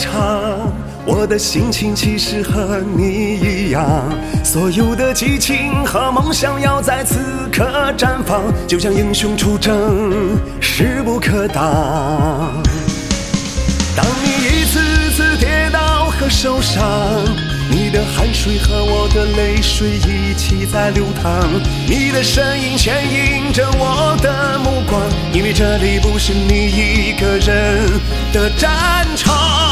场，我的心情其实和你一样，所有的激情和梦想要在此刻绽放，就像英雄出征，势不可挡。当你一次次跌倒和受伤，你的汗水和我的泪水一起在流淌，你的身影牵引着我的目光，因为这里不是你一个人的战场。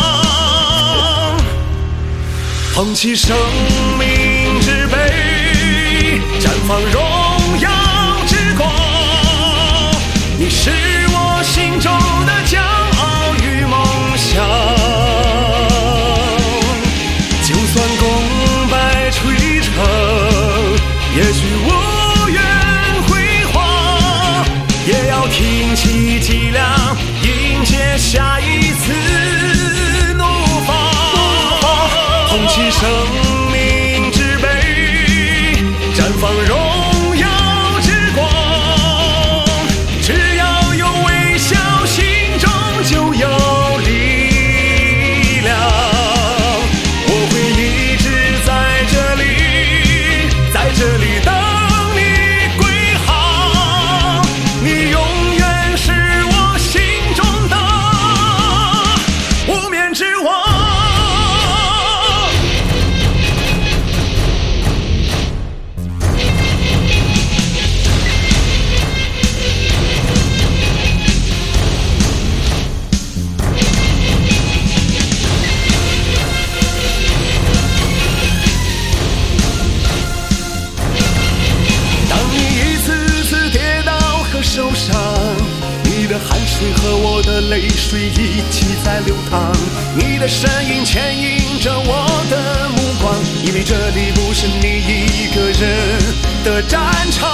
捧起生命之杯，绽放荣耀之光，你是我心中的骄傲与梦想。就算功败垂成，也许无缘辉煌，也要挺起脊梁，迎接下一次怒放。捧起生命之杯，绽放荣耀之光，只要有微笑，心中就有力量。我会一直在这里，在这里等你归航，你永远是我心中的无冕之王。受伤，你的汗水和我的泪水一起在流淌，你的身影牵引着我的目光，因为这里不是你一个人的战场。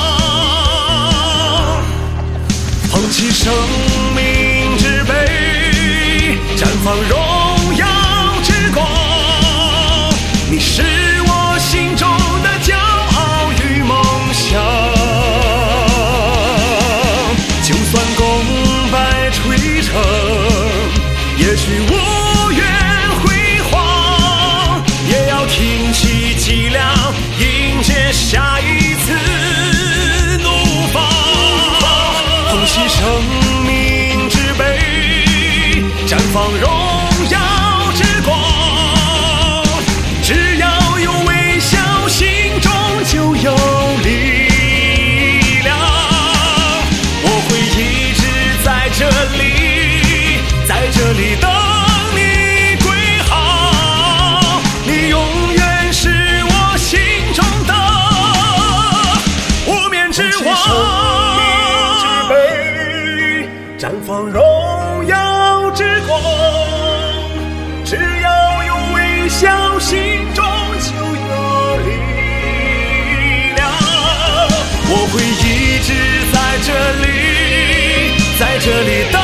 捧起生命之杯，绽放荣耀之光，你是我心中的骄傲与梦想。就算功败垂成，也许无缘辉煌，也要挺起脊梁，迎接下一次怒放。捧起生命之杯，绽放荣耀之光，只要有微笑，心中就有力。在这里等你归航，你永远是我心中的无冕之王。生命之杯，绽放荣耀之光，只要有微笑，心中就有力量。我会一直在这里，在这里等